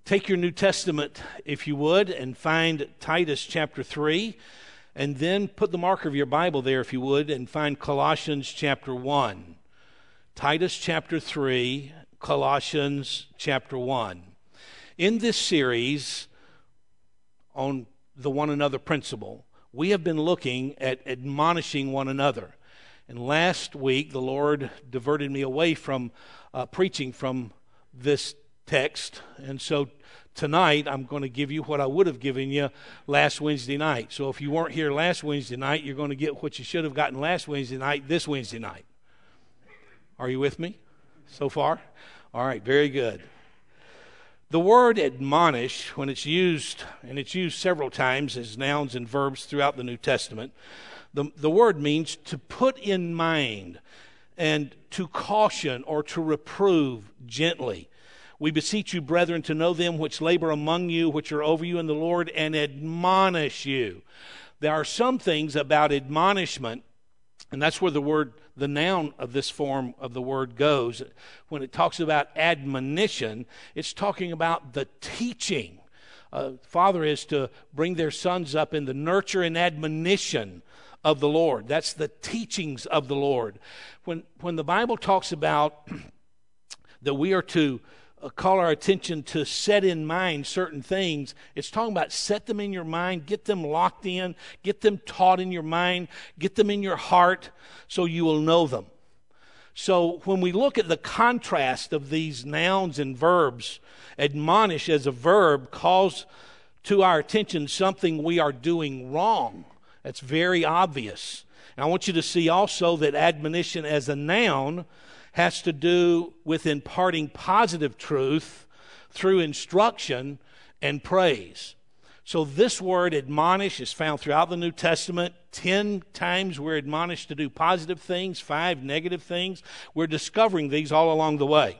Take your New Testament, if you would, and find Titus chapter 3, and then put the marker of your Bible there, if you would, and find Colossians chapter 1. Titus chapter 3, Colossians chapter 1. In this series on the one another principle, we have been looking at admonishing one another. And last week, the Lord diverted me away from preaching from this text. And so tonight, I'm going to give you what I would have given you last Wednesday night. So if you weren't here last Wednesday night, you're going to get what you should have gotten last Wednesday night this Wednesday night. Are you with me so far? All right, very good. The word admonish, when it's used, and it's used several times as nouns and verbs throughout the New Testament, the word means to put in mind and to caution or to reprove gently. We beseech you, brethren, to know them which labor among you, which are over you in the Lord, and admonish you. There are some things about admonishment, and that's where the noun of this form of the word goes. When it talks about admonition, it's talking about the teaching. Father is to bring their sons up in the nurture and admonition of the Lord. That's the teachings of the Lord. When the Bible talks about that we are to call our attention to set in mind certain things, it's talking about set them in your mind, get them locked in, get them taught in your mind, get them in your heart so you will know them. So when we look at the contrast of these nouns and verbs, admonish as a verb calls to our attention something we are doing wrong. That's very obvious. And I want you to see also that admonition as a noun has to do with imparting positive truth through instruction and praise. So this word admonish is found throughout the New Testament. 10 times we're admonished to do positive things, 5 negative things. We're discovering these all along the way.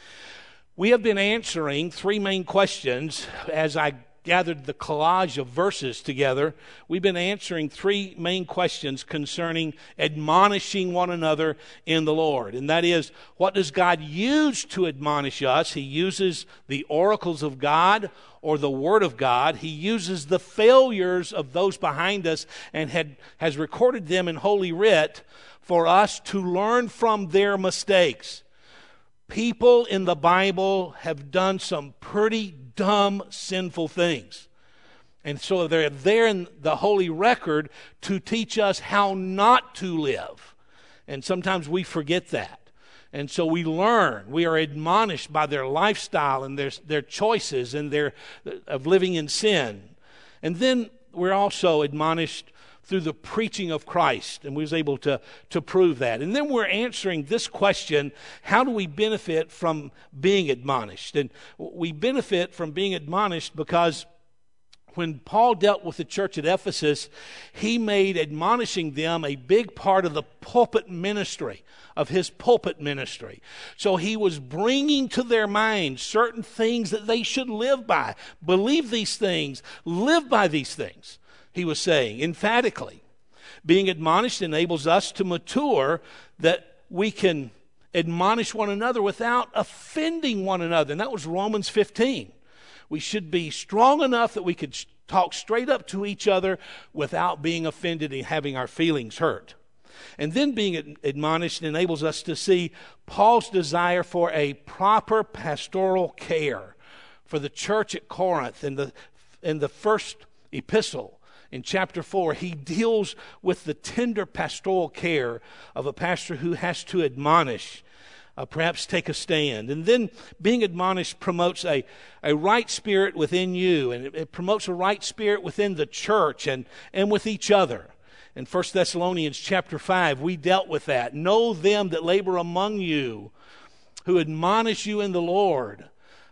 We have been answering 3 main questions as I gathered the collage of verses together. We've been answering 3 main questions concerning admonishing one another in the Lord. And that is, what does God use to admonish us? He uses the oracles of God or the Word of God. He uses the failures of those behind us and has recorded them in Holy Writ for us to learn from their mistakes. People in the Bible have done some pretty dumb, sinful things. And so they're there in the Holy Record to teach us how not to live. And sometimes we forget that. And so we learn, we are admonished by their lifestyle and their choices and their of living in sin. And then we're also admonished through the preaching of Christ, and we was able to prove that. And then we're answering this question, how do we benefit from being admonished? And we benefit from being admonished because when Paul dealt with the church at Ephesus, he made admonishing them a big part of the pulpit ministry, of his pulpit ministry. So he was bringing to their minds certain things that they should live by. Believe these things, live by these things. He was saying emphatically, being admonished enables us to mature, that we can admonish one another without offending one another. And that was Romans 15. We should be strong enough that we could talk straight up to each other without being offended and having our feelings hurt. And then being admonished enables us to see Paul's desire for a proper pastoral care for the church at Corinth. In the first epistle, in chapter 4, he deals with the tender pastoral care of a pastor who has to admonish, perhaps take a stand. And then being admonished promotes a right spirit within you, and it promotes a right spirit within the church and with each other. In 1 Thessalonians chapter 5, we dealt with that. Know them that labor among you, who admonish you in the Lord.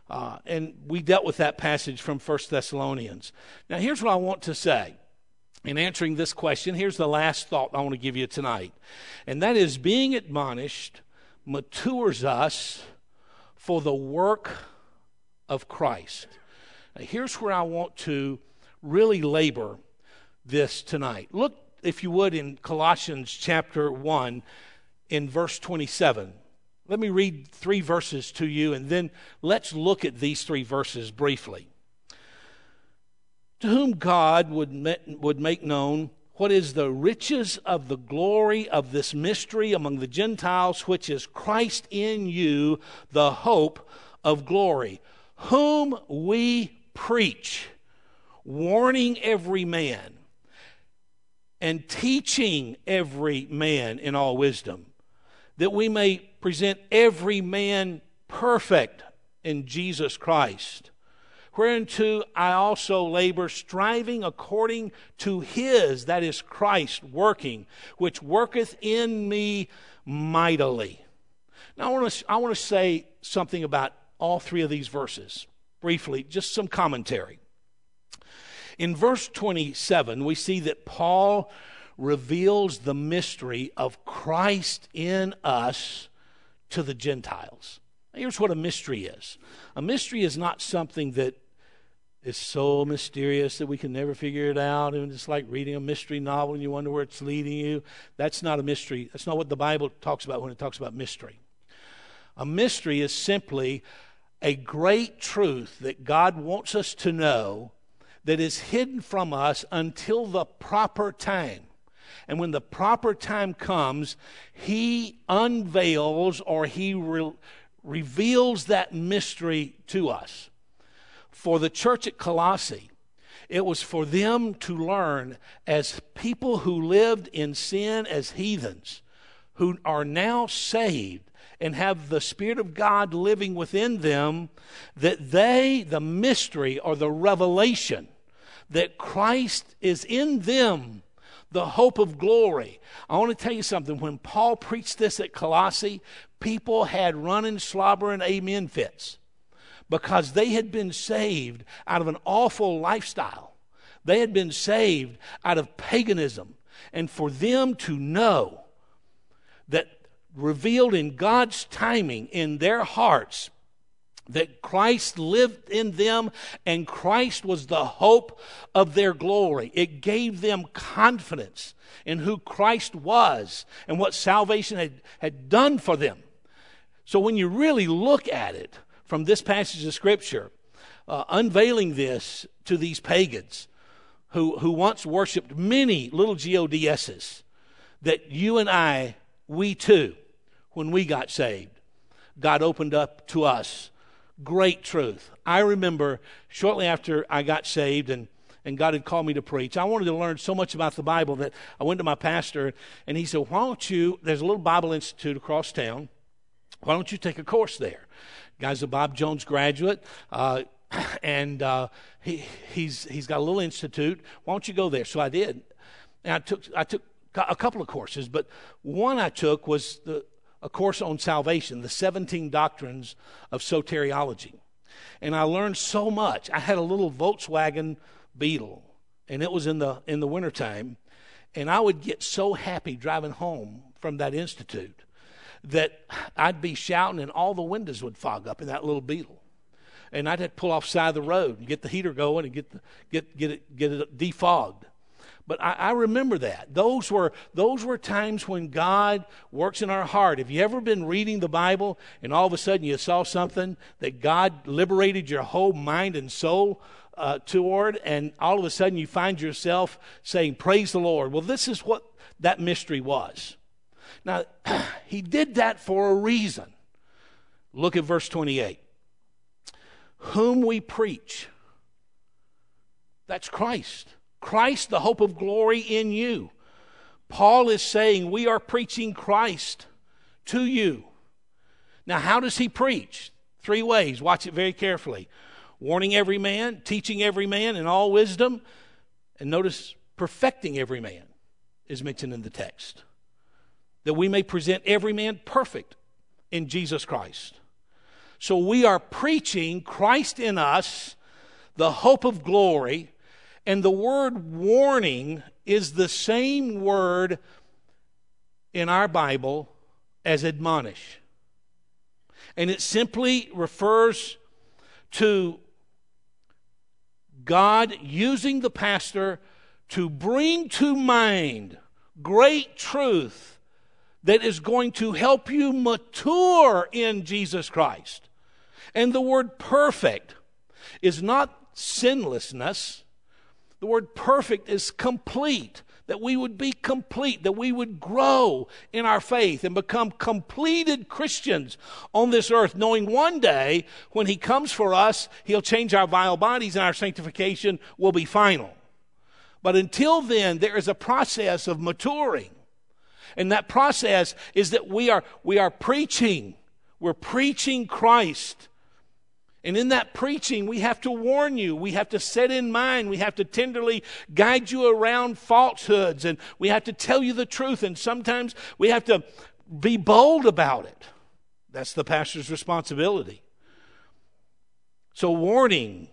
And we dealt with that passage from 1 Thessalonians. Now here's what I want to say. In answering this question, here's the last thought I want to give you tonight. And that is, being admonished matures us for the work of Christ. Now, here's where I want to really labor this tonight. Look, if you would, in Colossians chapter 1 in verse 27. Let me read 3 verses to you, and then let's look at these 3 verses briefly. To whom God would make known what is the riches of the glory of this mystery among the Gentiles, which is Christ in you, the hope of glory, whom we preach, warning every man and teaching every man in all wisdom, that we may present every man perfect in Jesus Christ. Whereunto I also labor, striving according to his, that is Christ, working, which worketh in me mightily. Now I want to say something about all 3 of these verses, briefly, just some commentary. In verse 27, we see that Paul reveals the mystery of Christ in us to the Gentiles. Here's what a mystery is. A mystery is not something that is so mysterious that we can never figure it out, and it's like reading a mystery novel and you wonder where it's leading you. That's not a mystery. That's not what the Bible talks about when it talks about mystery. A mystery is simply a great truth that God wants us to know that is hidden from us until the proper time. And when the proper time comes, he unveils or he reveals that mystery to us. For the church at Colossae, it was for them to learn, as people who lived in sin as heathens, who are now saved and have the Spirit of God living within them, that the mystery or the revelation that Christ is in them, the hope of glory. I want to tell you something. When Paul preached this at Colossae, people had running, slobbering amen fits, because they had been saved out of an awful lifestyle. They had been saved out of paganism. And for them to know that revealed in God's timing in their hearts, that Christ lived in them and Christ was the hope of their glory. It gave them confidence in who Christ was and what salvation had done for them. So when you really look at it from this passage of Scripture, unveiling this to these pagans who once worshipped many little gods's, that you and I, we too, when we got saved, God opened up to us great truth. I remember shortly after I got saved and God had called me to preach, I wanted to learn so much about the Bible that I went to my pastor and he said, why don't you, there's a little Bible institute across town, why don't you take a course there? Guy's a Bob Jones graduate, and he's got a little institute. Why don't you go there? So I did. And I took a couple of courses, but one I took was a course on salvation, the 17 doctrines of soteriology. And I learned so much. I had a little Volkswagen Beetle, and it was in the wintertime, and I would get so happy driving home from that institute that I'd be shouting and all the windows would fog up in that little Beetle. And I'd have to pull off the side of the road and get the heater going and get it defogged. But I remember that. Those were times when God works in our heart. Have you ever been reading the Bible and all of a sudden you saw something that God liberated your whole mind and soul toward, and all of a sudden you find yourself saying, praise the Lord? Well, this is what that mystery was. Now, he did that for a reason. Look at verse 28. Whom we preach. That's Christ. Christ, the hope of glory in you. Paul is saying we are preaching Christ to you. Now, how does he preach? 3 ways. Watch it very carefully. Warning every man, teaching every man in all wisdom, and notice perfecting every man is mentioned in the text. That we may present every man perfect in Jesus Christ. So we are preaching Christ in us, the hope of glory, and the word warning is the same word in our Bible as admonish. And it simply refers to God using the pastor to bring to mind great truth that is going to help you mature in Jesus Christ. And the word perfect is not sinlessness. The word perfect is complete, that we would be complete, that we would grow in our faith and become completed Christians on this earth, knowing one day when He comes for us, He'll change our vile bodies and our sanctification will be final. But until then, there is a process of maturing. And that process is that we are preaching. We're preaching Christ. And in that preaching, we have to warn you. We have to set in mind. We have to tenderly guide you around falsehoods. And we have to tell you the truth. And sometimes we have to be bold about it. That's the pastor's responsibility. So warning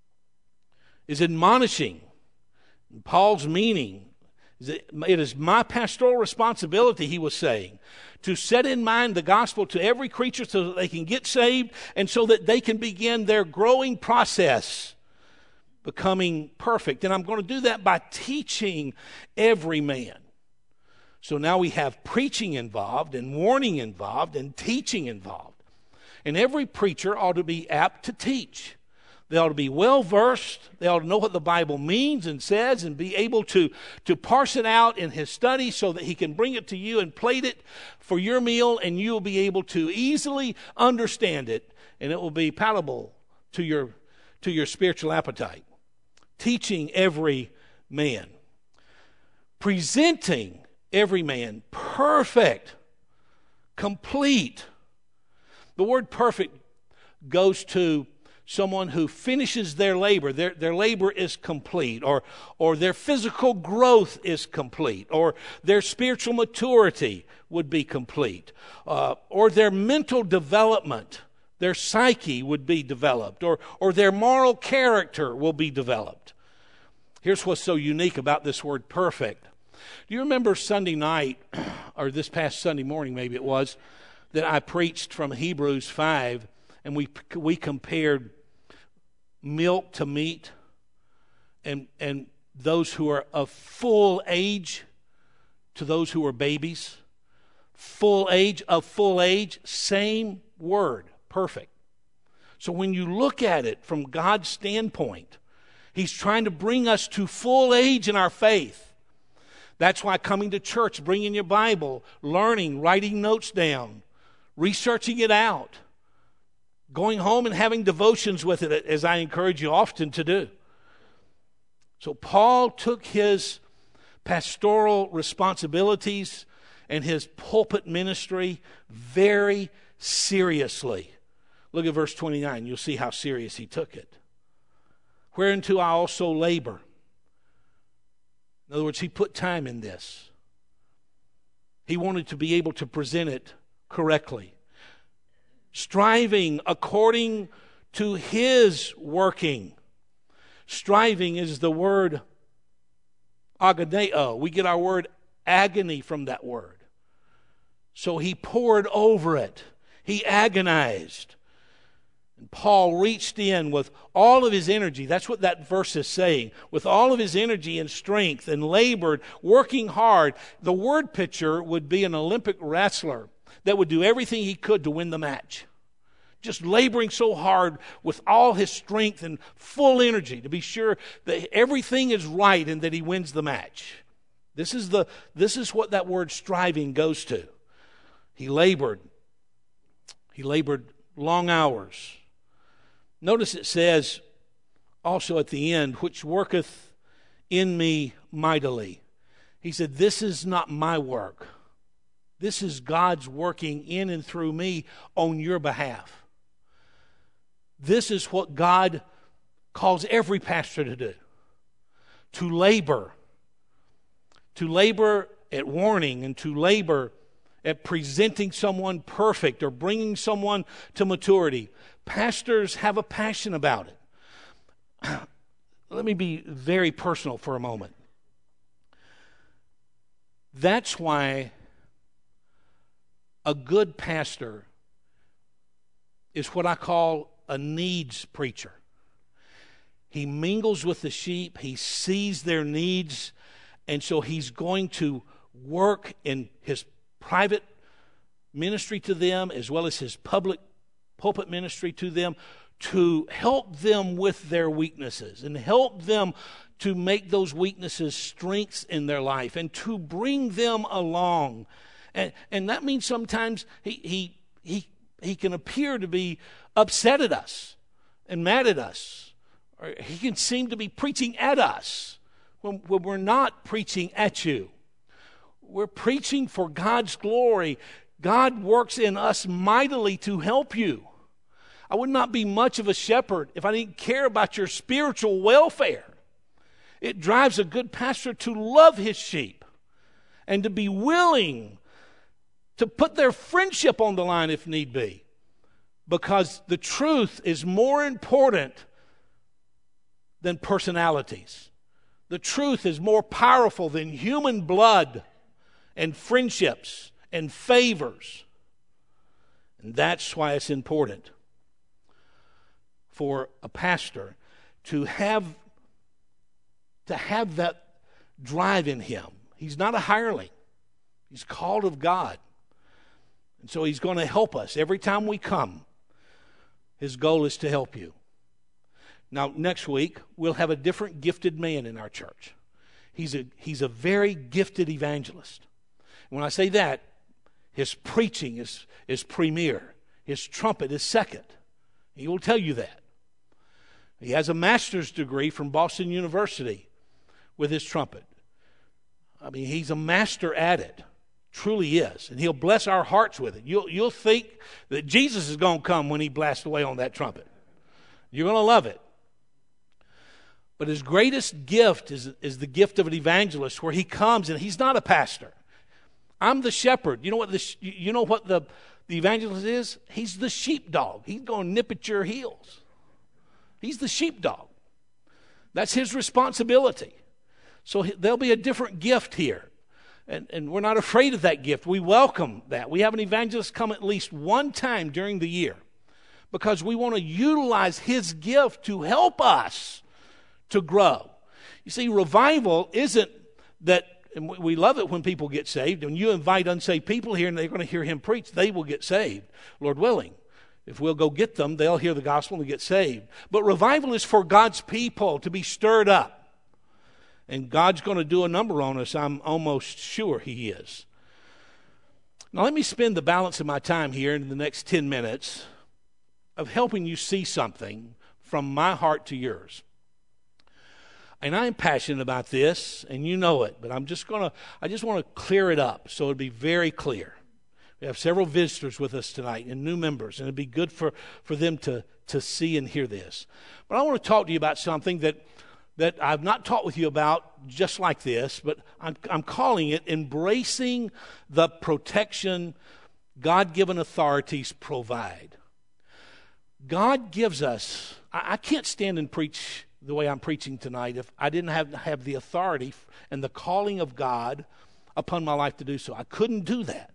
is admonishing. Paul's meaning is that it is my pastoral responsibility, he was saying, to set in mind the gospel to every creature so that they can get saved and so that they can begin their growing process, becoming perfect. And I'm going to do that by teaching every man. So now we have preaching involved and warning involved and teaching involved. And every preacher ought to be apt to teach. They ought to be well-versed. They ought to know what the Bible means and says and be able to parse it out in his study so that he can bring it to you and plate it for your meal, and you will be able to easily understand it, and it will be palatable to your spiritual appetite. Teaching every man. Presenting every man perfect, complete. The word perfect goes to someone who finishes their labor. Their labor is complete, or their physical growth is complete, or their spiritual maturity would be complete, or their mental development, their psyche would be developed, or their moral character will be developed. Here's what's so unique about this word perfect. Do you remember Sunday night, or this past Sunday morning maybe it was, that I preached from Hebrews 5, and we compared milk to meat, and those who are of full age to those who are babies. Full age, same word, perfect. So when you look at it from God's standpoint, He's trying to bring us to full age in our faith. That's why coming to church, bringing your Bible, learning, writing notes down, researching it out, going home and having devotions with it, as I encourage you often to do. So Paul took his pastoral responsibilities and his pulpit ministry very seriously. Look at verse 29. You'll see how serious he took it. Whereunto I also labor. In other words, he put time in this. He wanted to be able to present it correctly. Striving according to his working. Striving is the word agoneo. We get our word agony from that word. So he poured over it. He agonized. And Paul reached in with all of his energy. That's what that verse is saying. With all of his energy and strength, and labored, working hard. The word picture would be an Olympic wrestler that would do everything he could to win the match. Just laboring so hard with all his strength and full energy to be sure that everything is right and that he wins the match. This is what that word striving goes to. He labored. He labored long hours. Notice it says also at the end, which worketh in me mightily. He said, this is not my work. This is God's working in and through me on your behalf. This is what God calls every pastor to do. To labor. To labor at warning, and to labor at presenting someone perfect or bringing someone to maturity. Pastors have a passion about it. Let me be very personal for a moment. That's why a good pastor is what I call a needs preacher. He mingles with the sheep. He sees their needs. And so he's going to work in his private ministry to them as well as his public pulpit ministry to them, to help them with their weaknesses and help them to make those weaknesses strengths in their life and to bring them along. And that means sometimes he can appear to be upset at us and mad at us. Or he can seem to be preaching at us when we're not preaching at you. We're preaching for God's glory. God works in us mightily to help you. I would not be much of a shepherd if I didn't care about your spiritual welfare. It drives a good pastor to love his sheep and to be willing to put their friendship on the line if need be, because the truth is more important than personalities. The truth is more powerful than human blood and friendships and favors. And that's why it's important for a pastor to have that drive in him. He's not a hireling. He's called of God. And so he's going to help us every time we come. His goal is to help you. Now, next week, we'll have a different gifted man in our church. He's a very gifted evangelist. When I say that, his preaching is premier. His trumpet is second. He will tell you that. He has a master's degree from Boston University with his trumpet. I mean, he's a master at it. Truly is. And he'll bless our hearts with it. You'll think that Jesus is going to come when he blasts away on that trumpet. You're going to love it. But his greatest gift is the gift of an evangelist, where he comes and he's not a pastor. I'm the shepherd. You know what the evangelist is? He's the sheepdog. He's going to nip at your heels. He's the sheepdog. That's his responsibility. So there'll be a different gift here. And we're not afraid of that gift. We welcome that. We have an evangelist come at least one time during the year because we want to utilize his gift to help us to grow. You see, revival isn't that, and we love it when people get saved. When you invite unsaved people here and they're going to hear him preach, they will get saved, Lord willing. If we'll go get them, they'll hear the gospel and get saved. But revival is for God's people to be stirred up. And God's going to do a number on us. I'm almost sure he is. Now let me spend the balance of my time here in the next 10 minutes of helping you see something from my heart to yours. And I'm passionate about this, and you know it, but I just want to clear it up so it'll be very clear. We have several visitors with us tonight and new members, and it'd be good for them to see and hear this. But I want to talk to you about something that I've not talked with you about just like this, but I'm calling it embracing the protection God-given authorities provide. God gives us, I can't stand and preach the way I'm preaching tonight if I didn't have the authority and the calling of God upon my life to do so. I couldn't do that.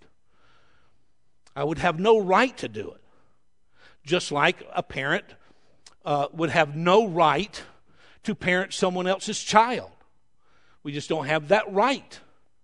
I would have no right to do it. Just like a parent would have no right to parent someone else's child. We just don't have that right.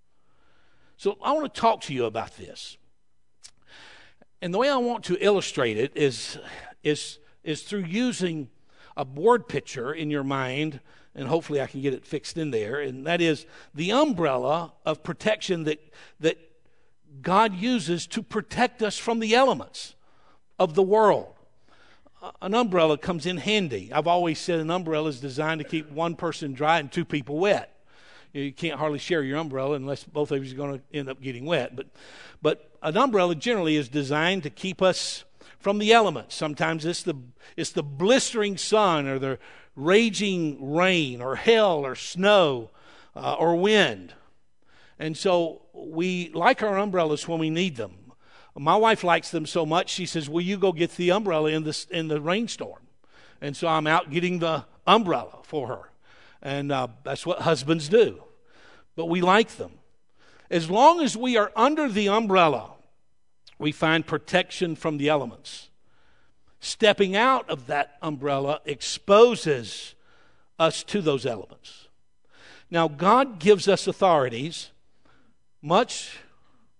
So I want to talk to you about this. And the way I want to illustrate it is through using a word picture in your mind, and hopefully I can get it fixed in there, and that is the umbrella of protection that God uses to protect us from the elements of the world. An umbrella comes in handy. I've always said an umbrella is designed to keep one person dry and two people wet. You can't hardly share your umbrella unless both of you are going to end up getting wet. But an umbrella generally is designed to keep us from the elements. Sometimes it's the blistering sun or the raging rain or hail or snow or wind. And so we like our umbrellas when we need them. My wife likes them so much, she says, will you go get the umbrella in the rainstorm? And so I'm out getting the umbrella for her. And that's what husbands do. But we like them. As long as we are under the umbrella, we find protection from the elements. Stepping out of that umbrella exposes us to those elements. Now, God gives us authorities, much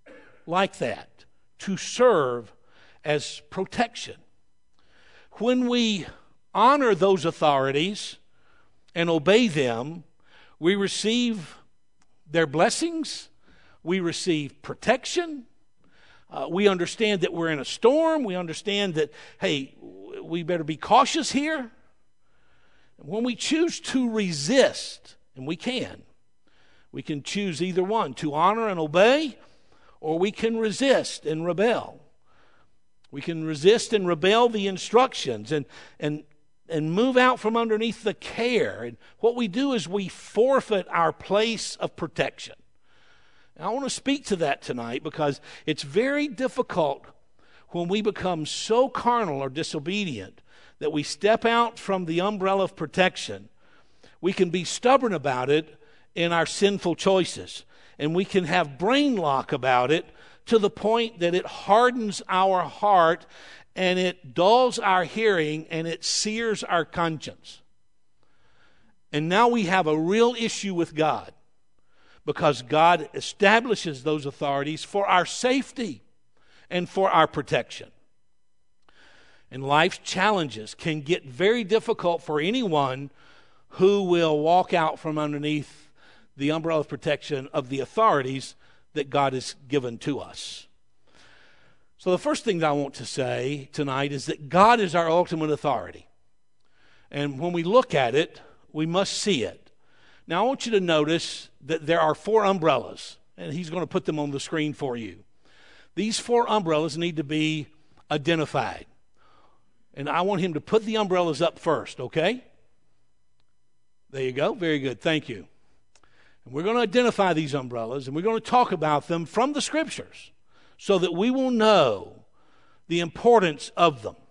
like that to serve as protection. When we honor those authorities and obey them, we receive their blessings, we receive protection, we understand that we're in a storm, we understand that, hey, we better be cautious here. When we choose to resist, and we can choose either one, to honor and obey, or we can resist and rebel. We can resist and rebel the instructions and move out from underneath the care. And what we do is we forfeit our place of protection. And I want to speak to that tonight because it's very difficult when we become so carnal or disobedient that we step out from the umbrella of protection. We can be stubborn about it in our sinful choices. And we can have brain lock about it to the point that it hardens our heart and it dulls our hearing and it sears our conscience. And now we have a real issue with God because God establishes those authorities for our safety and for our protection. And life's challenges can get very difficult for anyone who will walk out from underneath the umbrella of protection of the authorities that God has given to us. So the first thing that I want to say tonight is that God is our ultimate authority. And when we look at it, we must see it. Now I want you to notice that there are 4 umbrellas, and he's going to put them on the screen for you. These 4 umbrellas need to be identified. And I want him to put the umbrellas up first, okay? There you go. Very good. Thank you. And we're going to identify these umbrellas, and we're going to talk about them from the Scriptures so that we will know the importance of them.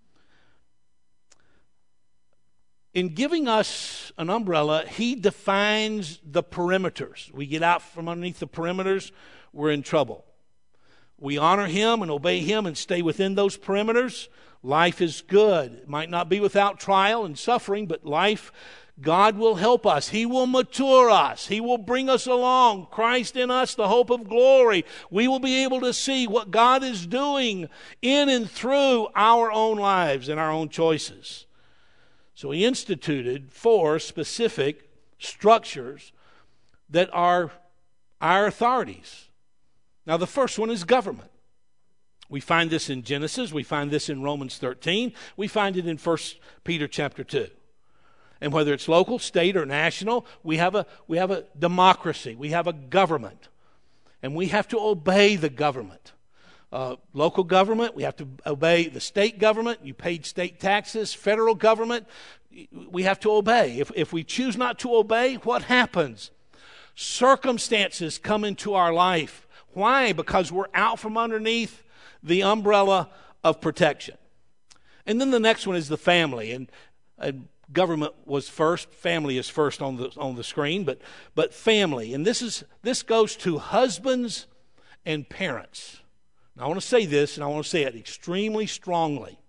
In giving us an umbrella, he defines the perimeters. We get out from underneath the perimeters, we're in trouble. We honor him and obey him and stay within those perimeters. Life is good. It might not be without trial and suffering, but life, God will help us. He will mature us. He will bring us along. Christ in us, the hope of glory. We will be able to see what God is doing in and through our own lives and our own choices. So he instituted 4 specific structures that are our authorities. Now, the first one is government. We find this in Genesis. We find this in Romans 13. We find it in 1 Peter chapter 2. And whether it's local, state, or national, we have a democracy. We have a government. And we have to obey the government. Local government, we have to obey the state government. You paid state taxes. Federal government, we have to obey. If we choose not to obey, what happens? Circumstances come into our life. Why? Because we're out from underneath the umbrella of protection. And then the next one is the family. And government was first. Family is first on the screen, but family. And this goes to husbands and parents. Now, I want to say this, and I want to say it extremely strongly.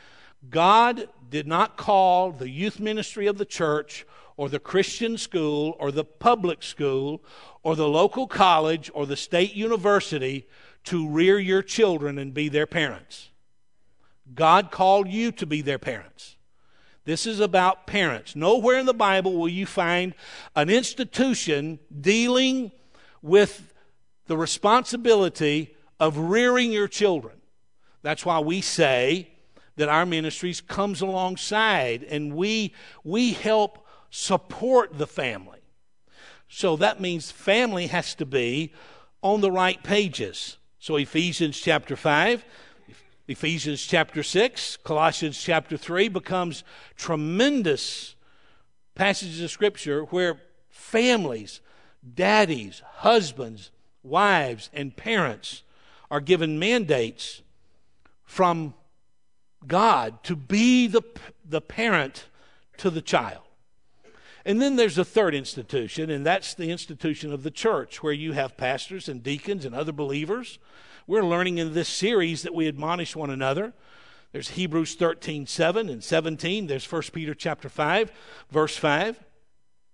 God did not call the youth ministry of the church or the Christian school or the public school or the local college or the state university to rear your children and be their parents. God called you to be their parents. This is about parents. Nowhere in the Bible will you find an institution dealing with the responsibility of rearing your children. That's why we say that our ministries comes alongside and we help support the family. So that means family has to be on the right pages. So Ephesians chapter 5, Ephesians chapter 6, Colossians chapter 3 becomes tremendous passages of Scripture where families, daddies, husbands, wives, and parents are given mandates from God to be the parent to the child. And then there's a third institution, and that's the institution of the church, where you have pastors and deacons and other believers. We're learning in this series that we admonish one another. There's Hebrews 13:7 and 17. There's 1 Peter chapter 5, verse 5.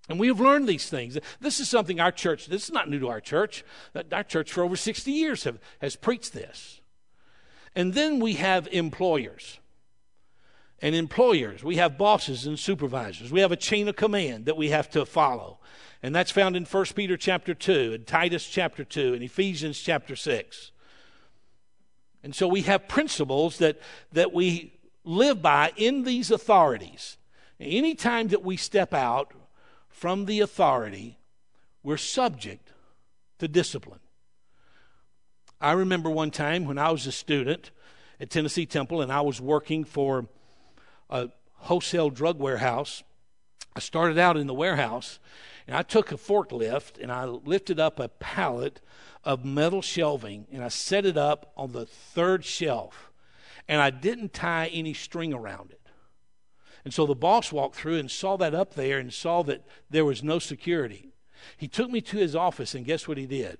And we have learned these things. This is something this is not new to our church. Our church for over 60 years has preached this. And then we have employers. And employers, we have bosses and supervisors. We have a chain of command that we have to follow. And that's found in 1 Peter chapter 2, and Titus chapter 2, and Ephesians chapter 6. And so we have principles that we live by in these authorities. Anytime that we step out from the authority, we're subject to discipline. I remember one time when I was a student at Tennessee Temple and I was working for a wholesale drug warehouse. I started out in the warehouse, and I took a forklift and I lifted up a pallet of metal shelving, and I set it up on the third shelf, and I didn't tie any string around it. And so the boss walked through and saw that up there and saw that there was no security. He took me to his office, and guess what he did?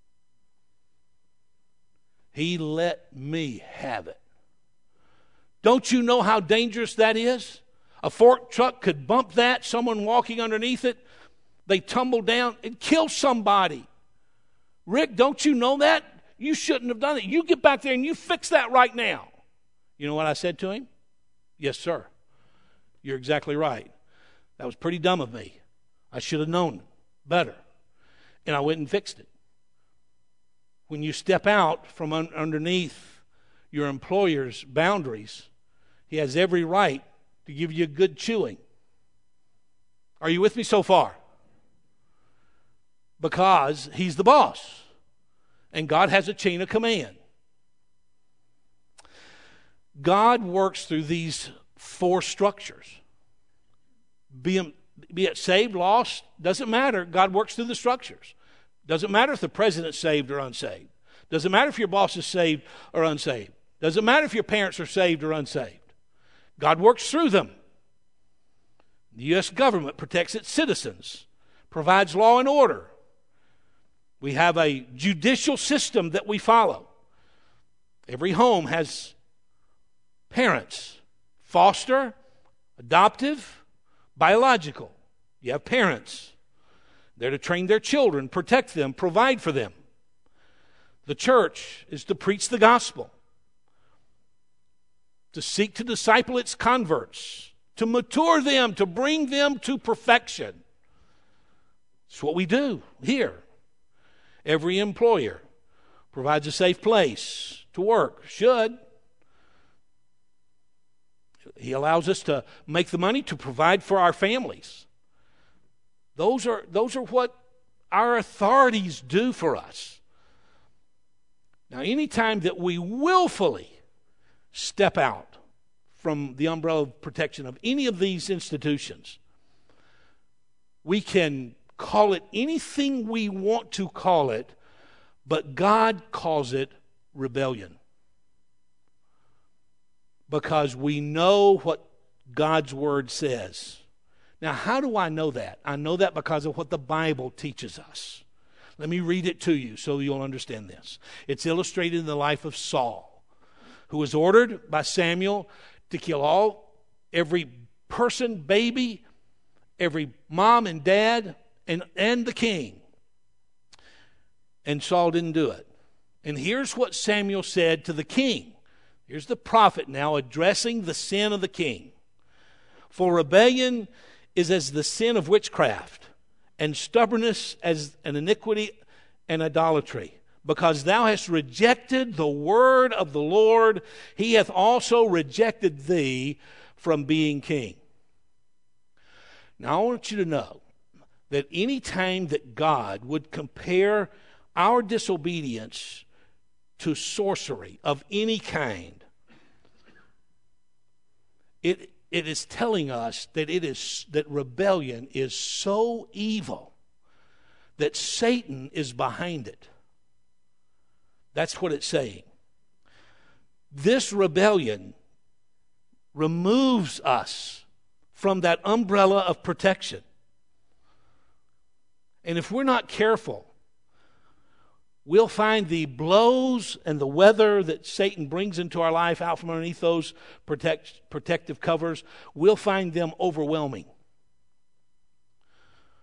He let me have it. Don't you know how dangerous that is? A fork truck could bump that, someone walking underneath it, they tumble down and kill somebody. Rick, don't you know that? You shouldn't have done it. You get back there and you fix that right now. You know what I said to him? Yes, sir. You're exactly right. That was pretty dumb of me. I should have known better. And I went and fixed it. When you step out from underneath your employer's boundaries, he has every right to give you a good chewing. Are you with me so far? Because he's the boss. And God has a chain of command. God works through these four structures. Be it saved, lost, doesn't matter. God works through the structures. Doesn't matter if the president's saved or unsaved. Doesn't matter if your boss is saved or unsaved. Doesn't matter if your parents are saved or unsaved. God works through them. The U.S. government protects its citizens, provides law and order. We have a judicial system that we follow. Every home has parents, foster, adoptive, biological. You have parents. They're to train their children, protect them, provide for them. The church is to preach the gospel, to seek to disciple its converts, to mature them, to bring them to perfection. It's what we do here. Every employer provides a safe place to work. Should. He allows us to make the money to provide for our families. Those are what our authorities do for us. Now, anytime that we willfully step out from the umbrella of protection of any of these institutions, we can call it anything we want to call it, but God calls it rebellion. Because we know what God's Word says. Now, how do I know that? I know that because of what the Bible teaches us. Let me read it to you so you'll understand this. It's illustrated in the life of Saul, who was ordered by Samuel to kill every person, baby, every mom and dad, and the king. And Saul didn't do it. And here's what Samuel said to the king. Here's the prophet now addressing the sin of the king. For rebellion is as the sin of witchcraft, and stubbornness as an iniquity and idolatry. Because thou hast rejected the word of the Lord, he hath also rejected thee from being king. Now I want you to know that any time that God would compare our disobedience to sorcery of any kind, it is telling us that rebellion is so evil that Satan is behind it. That's what it's saying. This rebellion removes us from that umbrella of protection. And if we're not careful, we'll find the blows and the weather that Satan brings into our life out from underneath those protective covers, we'll find them overwhelming.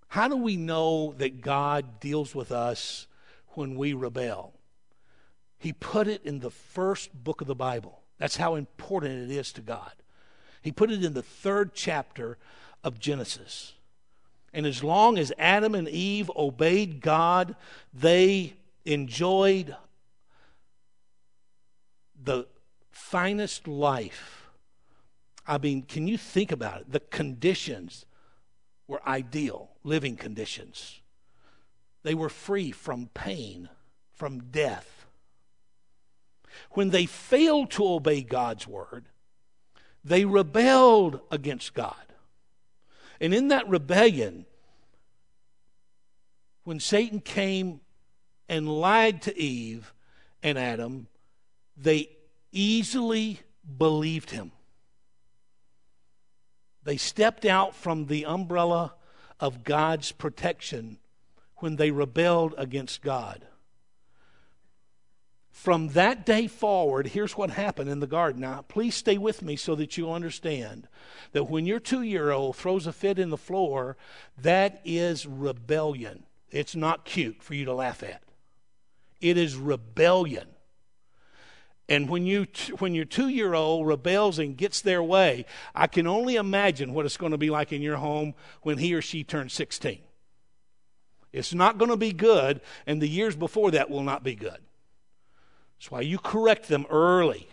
How do we know that God deals with us when we rebel? He put it in the first book of the Bible. That's how important it is to God. He put it in the 3rd chapter of Genesis. And as long as Adam and Eve obeyed God, they enjoyed the finest life. I mean, can you think about it? The conditions were ideal, living conditions. They were free from pain, from death. When they failed to obey God's word, they rebelled against God. And in that rebellion, when Satan came and lied to Eve and Adam, they easily believed him. They stepped out from the umbrella of God's protection when they rebelled against God. From that day forward, here's what happened in the garden. Now, please stay with me so that you'll understand that when your 2-year-old throws a fit in the floor, that is rebellion. It's not cute for you to laugh at. It is rebellion. And when your 2-year-old rebels and gets their way, I can only imagine what it's going to be like in your home when he or she turns 16. It's not going to be good, and the years before that will not be good. That's why you correct them early.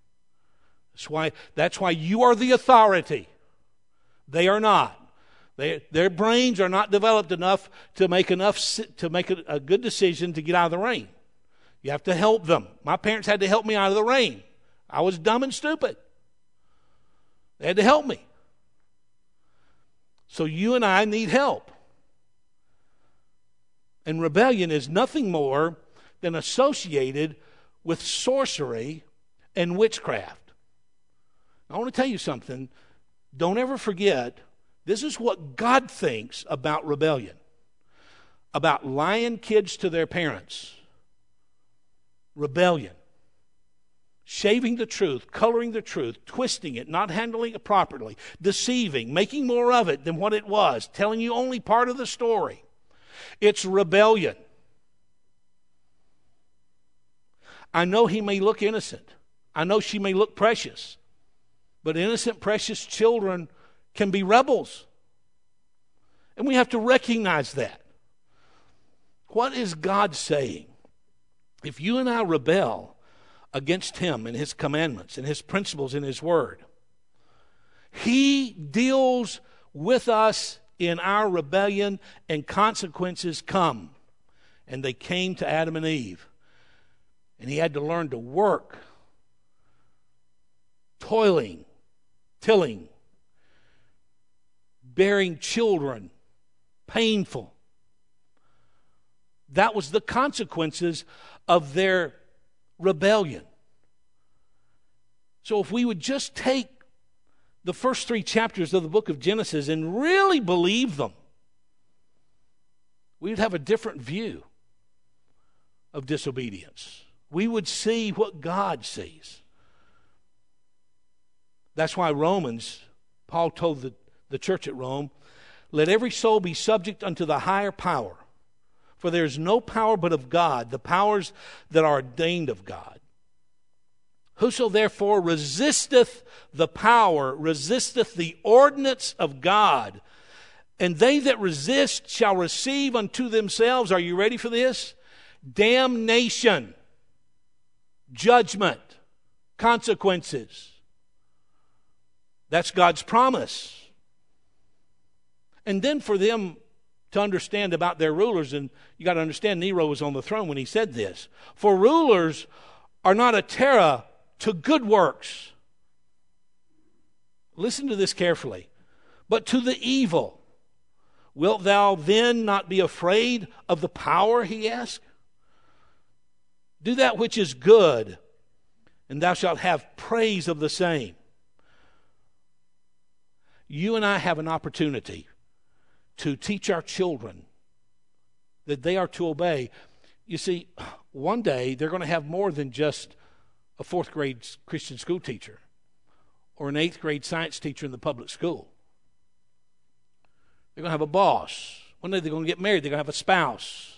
That's why you are the authority. They are not. Their brains are not developed enough to make a good decision to get out of the rain. You have to help them. My parents had to help me out of the rain. I was dumb and stupid. They had to help me. So you and I need help. And rebellion is nothing more than associated with sorcery and witchcraft. I want to tell you something. Don't ever forget, this is what God thinks about rebellion. About lying kids to their parents. Rebellion. Shaving the truth, coloring the truth, twisting it, not handling it properly, deceiving, making more of it than what it was, telling you only part of the story. It's rebellion. I know he may look innocent. I know she may look precious. But innocent, precious children can be rebels. And we have to recognize that. What is God saying? If you and I rebel against him and his commandments and his principles in his word, he deals with us in our rebellion, and consequences come. And they came to Adam and Eve. And he had to learn to work, toiling, tilling, bearing children, painful. That was the consequences of their rebellion. So if we would just take the first 3 chapters of the book of Genesis and really believe them, we would have a different view of disobedience. We would see what God sees. That's why Paul told the church at Rome, let every soul be subject unto the higher power. For there is no power but of God, the powers that are ordained of God. Whoso therefore resisteth the power, resisteth the ordinance of God. And they that resist shall receive unto themselves, are you ready for this? Damnation, judgment, consequences. That's God's promise. And then for them to understand about their rulers, and you got to understand Nero was on the throne when he said this. For rulers are not a terror to good works. Listen to this carefully. But to the evil. Wilt thou then not be afraid of the power, he asked? Do that which is good, and thou shalt have praise of the same. You and I have an opportunity to teach our children that they are to obey. You see, one day they're going to have more than just a 4th grade Christian school teacher or an 8th grade science teacher in the public school. They're going to have a boss One day they're going to get married. They're going to have a spouse.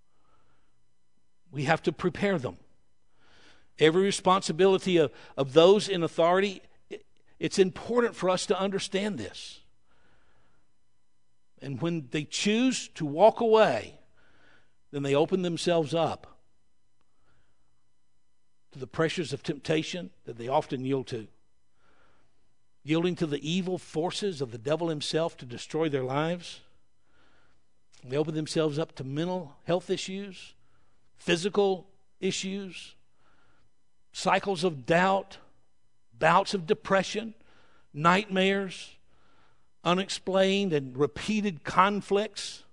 We have to prepare them. Every responsibility of those in authority, it's important for us to understand this. And when they choose to walk away, then they open themselves up to the pressures of temptation that they often yield to. Yielding to the evil forces of the devil himself to destroy their lives. They open themselves up to mental health issues, physical issues, cycles of doubt, bouts of depression, nightmares, unexplained and repeated conflicts.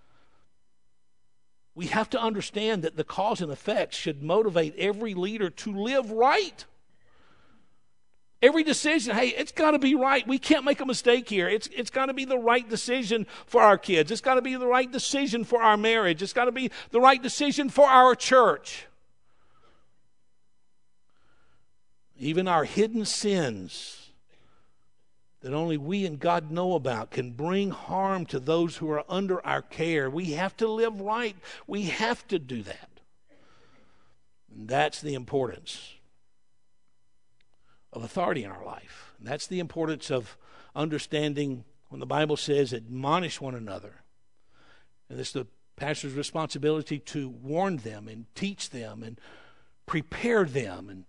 We have to understand that the cause and effect should motivate every leader to live right. Every decision, hey, it's got to be right. We can't make a mistake here. It's got to be the right decision for our kids. It's got to be the right decision for our marriage. It's got to be the right decision for our church. Even our hidden sins that only we and God know about can bring harm to those who are under our care. We have to live right. We have to do that. And that's the importance of authority in our life. And that's the importance of understanding when the Bible says admonish one another. And it's the pastor's responsibility to warn them and teach them and prepare them and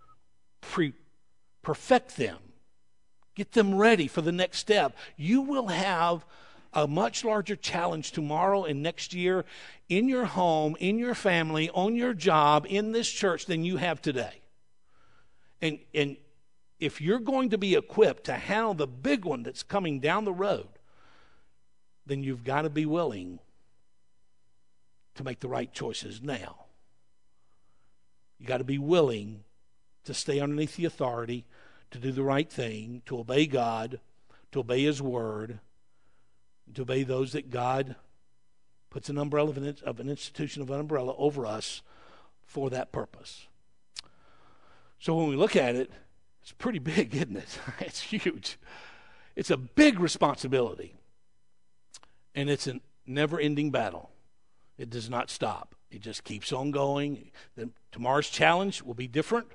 perfect them. Get them ready for the next step. You will have a much larger challenge tomorrow and next year in your home, in your family, on your job, in this church than you have today. And if you're going to be equipped to handle the big one that's coming down the road, then you've got to be willing to make the right choices now. You got to be willing to stay underneath the authority, to do the right thing, to obey God, to obey His Word, to obey those that God puts an umbrella of an institution of an umbrella over us for that purpose. So when we look at it, it's pretty big, isn't it? It's huge. It's a big responsibility. And it's a never-ending battle. It does not stop. It just keeps on going. Then tomorrow's challenge will be different.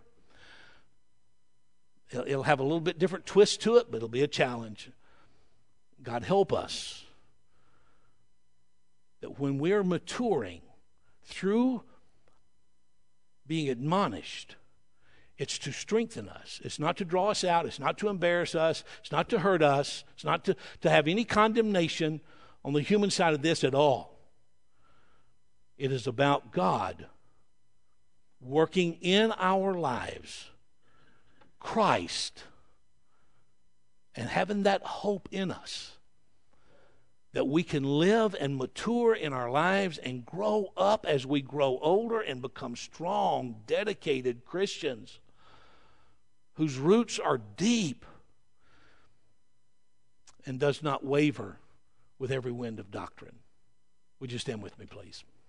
It'll have a little bit different twist to it, but it'll be a challenge. God help us that when we're maturing through being admonished, it's to strengthen us. It's not to draw us out. It's not to embarrass us. It's not to hurt us. It's not to have any condemnation on the human side of this at all. It is about God working in our lives, Christ, and having that hope in us that we can live and mature in our lives and grow up as we grow older and become strong, dedicated Christians whose roots are deep and does not waver with every wind of doctrine. Would you stand with me, please?